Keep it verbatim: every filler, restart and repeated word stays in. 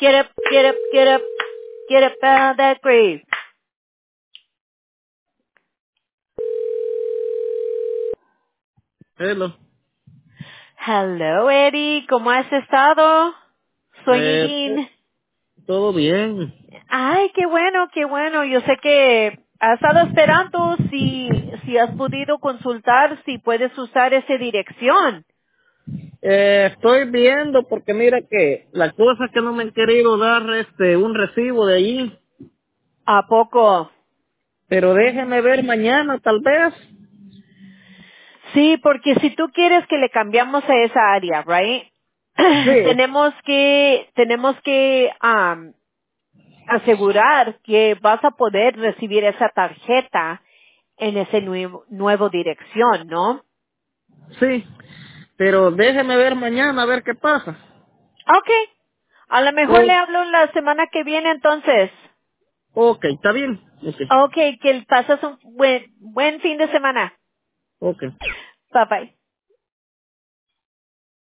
Get up, get up, get up, get up out of that grave. Hello. Hello, Eddie, ¿cómo has estado? Soy Eh, to- Idín. todo bien. Ay, qué bueno, qué bueno. Yo sé que has estado esperando si, si has podido consultar si puedes usar esa dirección. Eh, estoy viendo porque mira que la cosa es que no me han querido dar este un recibo de allí, ¿A poco? pero déjeme ver mañana tal vez. Sí, porque si tú quieres que le cambiamos a esa área, right? Sí, tenemos que, tenemos que, um, asegurar que vas a poder recibir esa tarjeta en ese nuevo, nuevo dirección, ¿no? sí, pero déjeme ver mañana a ver qué pasa. Okay. A lo mejor O, le hablo la semana que viene entonces. ok, está bien. Ok, Okay, que pases un buen, buen fin de semana. ok. Bye bye.